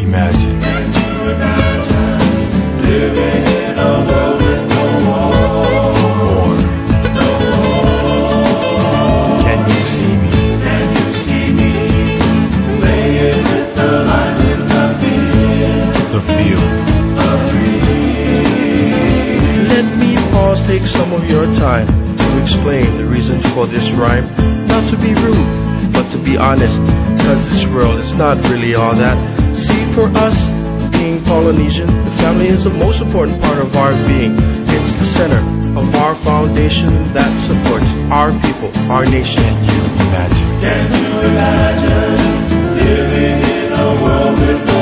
imagine? Can you imagine living in a world with no war? No war. Can you see me? Can you see me playing with the lines in the field? The field. Let me pause, take some of your time to explain the reasons for this rhyme. Not to be rude, but to be honest, cause this world is not really all that. See, for us, being Polynesian, the family is the most important part of our being. It's the center of our foundation that supports our people, our nation. Can you imagine? Can you imagine living in a world with no